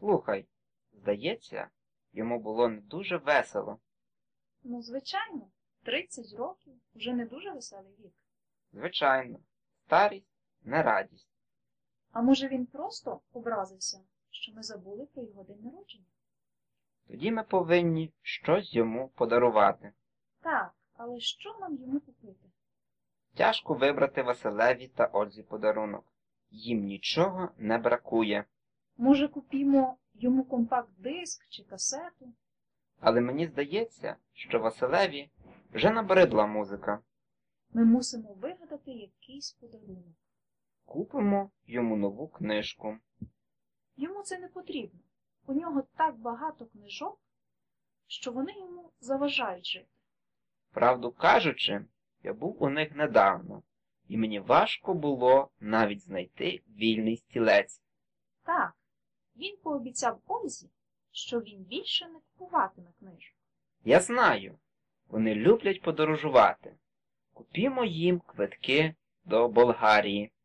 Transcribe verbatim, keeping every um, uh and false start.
Слухай, здається, йому було не дуже весело. Ну, звичайно, тридцять років вже не дуже веселий вік. Звичайно, старість не радість. А може він просто образився, що ми забули про його день народження? Тоді ми повинні щось йому подарувати. Так, але що нам йому купити? Тяжко вибрати Василеві та Ользі подарунок. Їм нічого не бракує. Може, купімо йому компакт-диск чи касету? Але мені здається, що Василеві вже набридла музика. Ми мусимо вигадати якийсь подарунок. Купимо йому нову книжку. Йому це не потрібно. У нього так багато книжок, що вони йому заважають жити. Правду кажучи, я був у них недавно, і мені важко було навіть знайти вільний стілець. Так, він пообіцяв Ользі, що він більше не купуватиме книжок. Я знаю, вони люблять подорожувати. Купімо їм квитки до Болгарії.